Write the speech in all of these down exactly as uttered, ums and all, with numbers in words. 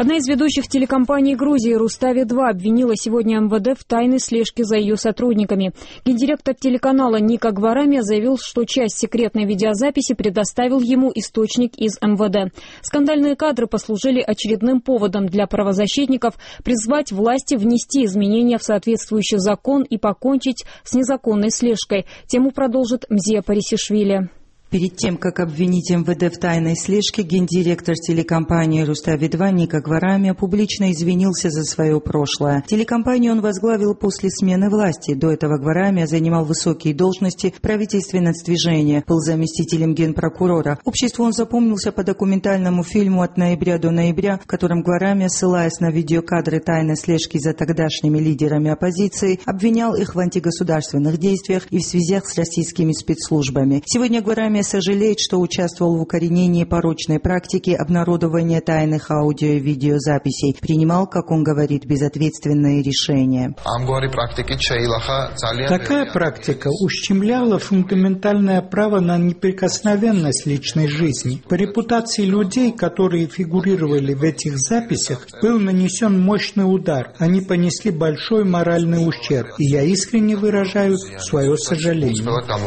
Одна из ведущих телекомпаний Грузии Рустави два обвинила сегодня эм вэ дэ в тайной слежке за ее сотрудниками. Гендиректор телеканала Ника Гварамия заявил, что часть секретной видеозаписи предоставил ему источник из эм вэ дэ. Скандальные кадры послужили очередным поводом для правозащитников призвать власти внести изменения в соответствующий закон и покончить с незаконной слежкой. Тему продолжит Мзия Парисишвили. Перед тем, как обвинить эм вэ дэ в тайной слежке, гендиректор телекомпании «Рустави два» Ника Гварамия публично извинился за свое прошлое. Телекомпанию он возглавил после смены власти. До этого Гварамия занимал высокие должности в правительственном движении, был заместителем генпрокурора. Обществу он запомнился по документальному фильму «От ноября до ноября», в котором Гварамия, ссылаясь на видеокадры тайной слежки за тогдашними лидерами оппозиции, обвинял их в антигосударственных действиях и в связях с российскими спецслужбами. Сегодня Гварамия сожалеет, что участвовал в укоренении порочной практики обнародования тайных аудио и видеозаписей, принимал, как он говорит, безответственные решения. Такая практика ущемляла фундаментальное право на неприкосновенность личной жизни. По репутации людей, которые фигурировали в этих записях, был нанесен мощный удар. Они понесли большой моральный ущерб, и я искренне выражаю свое сожаление.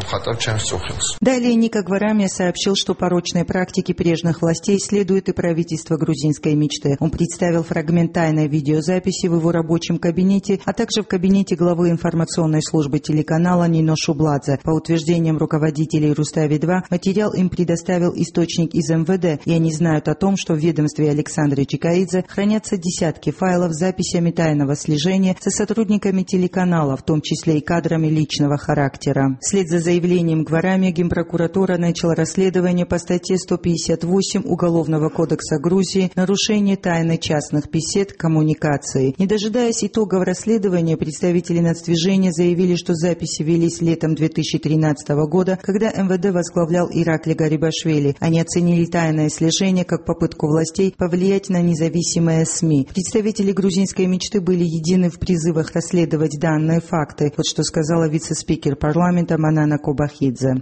Далее Ника Гварамия сообщил, что порочной практике прежних властей следует и правительство грузинской мечты. Он представил фрагмент тайной видеозаписи в его рабочем кабинете, а также в кабинете главы информационной службы телеканала Нино Шубладзе. По утверждениям руководителей Рустави два, материал им предоставил источник из эм вэ дэ, и они знают о том, что в ведомстве Александры Чикаидзе хранятся десятки файлов с записями тайного слежения со сотрудниками телеканала, в том числе и кадрами личного характера. Вслед за заявлением Гварамия Генпрокуратура начала расследование по статье сто пятьдесят восемь Уголовного кодекса Грузии «Нарушение тайны частных бесед, коммуникации». Не дожидаясь итогов расследования, представители нацдвижения заявили, что записи велись летом две тысячи тринадцатого года, когда эм вэ дэ возглавлял Иракли Гарибашвили. Они оценили тайное слежение как попытку властей повлиять на независимые СМИ. Представители грузинской мечты были едины в призывах расследовать данные факты. Вот что сказала вице-спикер парламента Манана Кобахидзе.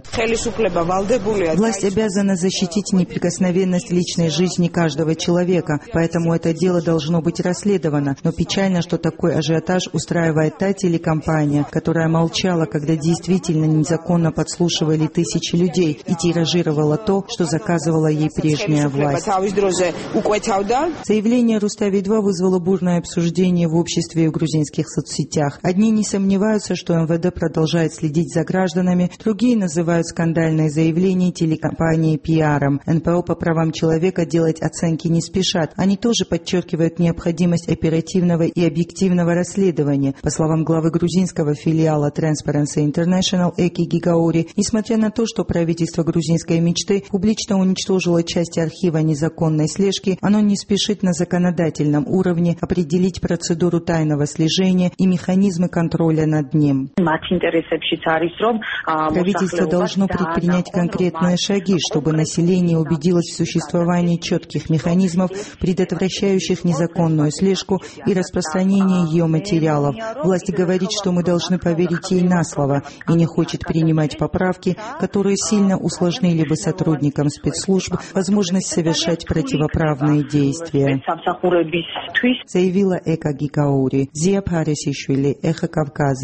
Власть обязана защитить неприкосновенность личной жизни каждого человека, поэтому это дело должно быть расследовано. Но печально, что такой ажиотаж устраивает та телекомпания, которая молчала, когда действительно незаконно подслушивали тысячи людей и тиражировала то, что заказывала ей прежняя власть. Заявление Рустави два вызвало бурное обсуждение в обществе и в грузинских соцсетях. Одни не сомневаются, что эм вэ дэ продолжает следить за гражданами, другие называют скандальные заявления телекомпании пиаром. эн пэ о по правам человека делать оценки не спешат. Они тоже подчеркивают необходимость оперативного и объективного расследования. По словам главы грузинского филиала Transparency International Эки Гигаури, несмотря на то, что правительство грузинской мечты публично уничтожило части архива незаконной слежки, оно не спешит на законодательном уровне определить процедуру тайного слежения и механизмы контроля над ним. Правительство должно предпринять конкретные шаги, чтобы население убедилось в существовании четких механизмов, предотвращающих незаконную слежку и распространение ее материалов. Власть говорит, что мы должны поверить ей на слово и не хочет принимать поправки, которые сильно усложнили бы сотрудникам спецслужб возможность совершать противоправные действия, заявила Эка Гигаури. Мзия Парисишвили, Эхо Кавказа.